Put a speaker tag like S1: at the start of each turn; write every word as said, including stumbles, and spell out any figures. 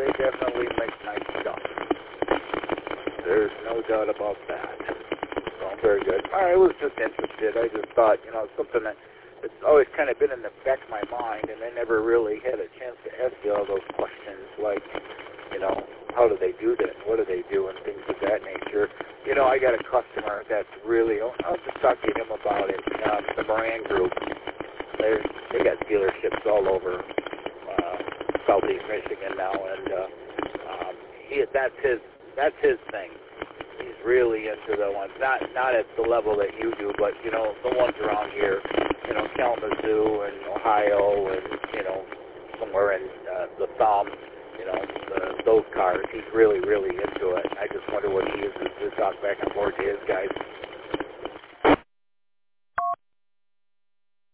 S1: they definitely make nice stuff. There's no doubt about that. So, very good. I was just interested. I just thought, you know, something that it's always kind of been in the back of my mind, and I never really had a chance to ask you all those questions, like, you know, how do they do this? What do they do? And things of that nature. You know, I got a customer that's really, I'll just talk to him about it, um, the Moran Group. They're, they got dealerships all over uh, southeast Michigan now, and uh, um, he, that's his that's his thing. He's really into the ones, not not at the level that you do, but, you know, the ones around here, you know, Kalamazoo and Ohio and, you know, somewhere in uh, the Thumb, you know, the, those cars. He's really, really into it. I just wonder what he uses to talk back and forth to his guys.